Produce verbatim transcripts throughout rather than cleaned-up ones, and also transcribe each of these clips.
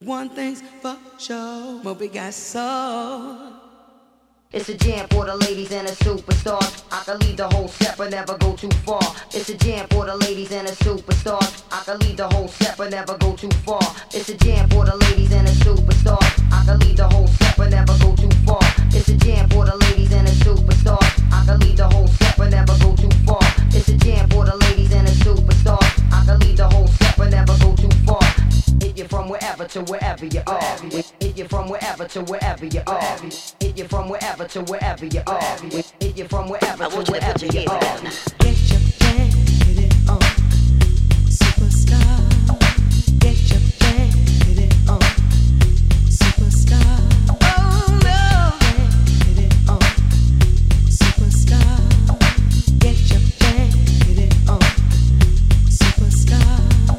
One thing's for sure, Moby got soul. It's a jam for the ladies and the superstars. I can lead the whole set but never go too far. It's a jam for the ladies and the superstars. I can lead the whole set but never go too far. It's a jam for the ladies and the superstars. I can lead the whole set but never go too far. It's a jam for the ladies and the superstars. I can lead the whole set but never go too far. It's a jam for the ladies and the superstars. I can lead the whole set but never go too far. Hit you from wherever to wherever you are. Hit you from wherever to wherever you are. Hit you from wherever to wherever you are. Hit you from wherever to wherever you are. Get your jam, get it on. Superstar. Get your jam, get it on. Superstar. Oh no. Get it on. Superstar. Get your jam, get it on. Superstar.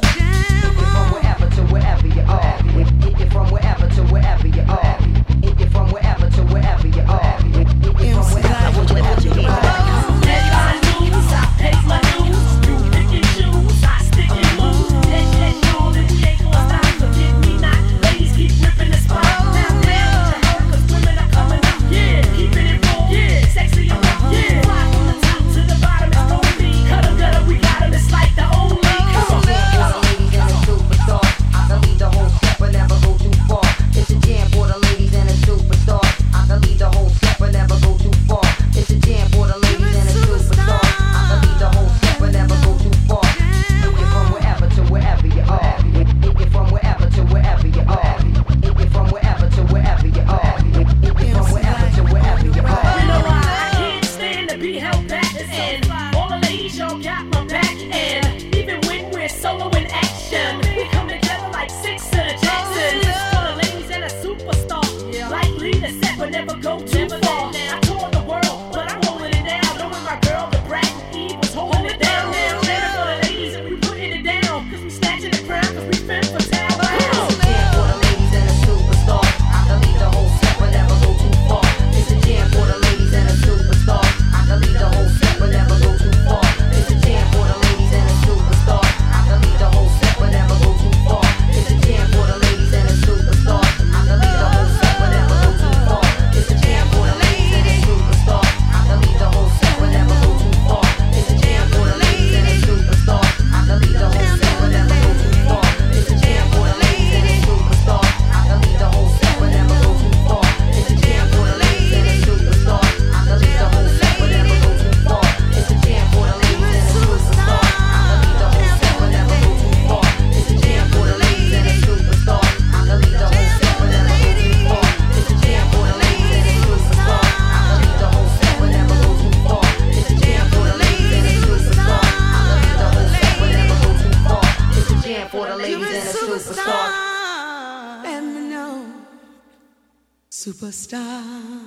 Jam on. Wherever to wherever you are. Hit you from wherever to wherever you are. Hit you from wherever to wherever you are. Hit you from wherever to wherever you are. Let my news, I pay my dues. You pick and choose, I stick and move. Let let know that we ain't gonna stop. Forget me not, ladies keep ripping the spot. Now now, to her 'cause women are coming up. Yeah, keeping it raw. Yeah, sexy and rough. Yeah, fly from the top to the bottom. It's gonna be cut 'em, gutter, we got 'em. It's like the only. Come on, Ladies and the superstars. I can lead the whole step but never go too far. It's a jam for the ladies and the superstars. I can lead the whole step but never go too far. It's a jam for the ladies and the superstars. I can lead the whole step but never go too far. Hit you from wherever to wherever you are. Hit you from wherever to wherever you are. Hit you from wherever to wherever you are. Hit you from wherever to wherever you are. you know why I can't stand to be held back. And all the ladies, y'all got my back. And even when we're solo in action, we come together like six to the Jacksons. For the ladies and a superstar, like lead a set but never go too far. I tour the world, but I'm holding it down. Knowing my girl, the brat and Eve was holding it down. Now, now for the ladies, and we putting it down. 'Cause we snatching the crown, 'cause we fend for town. Jam for the ladies and the superstars. I can lead the whole step but never go too far. It's a jam for the ladies and the superstars. I can lead the whole step but never go too far. It's a jam for the ladies and the superstars. I can lead the whole step but never go too far. It's a jam for the ladies and the superstars. I can lead the whole step but never go too far. It's a jam for the ladies and the superstars. I can lead the whole step but never go too far. It's a jam for the ladies and the superstars. I can lead the whole step but never go too far. It's a jam for the ladies and the superstars. I can lead the whole step but never go too far. It's a jam for the ladies and the superstars. I can lead the whole step but never go too far. It's a jam for the ladies and the superstars. I can lead the whole step but never go too far. It's a jam for the ladies and the superstars. I can lead the whole step but never go too far. It's a jam for the ladies and the superstars. I can lead the whole step but never go too far. It's a jam for the ladies and the superstars. I can lead the whole step but never go too far. It's a jam for the ladies and the superstars. Let me know. Superstar.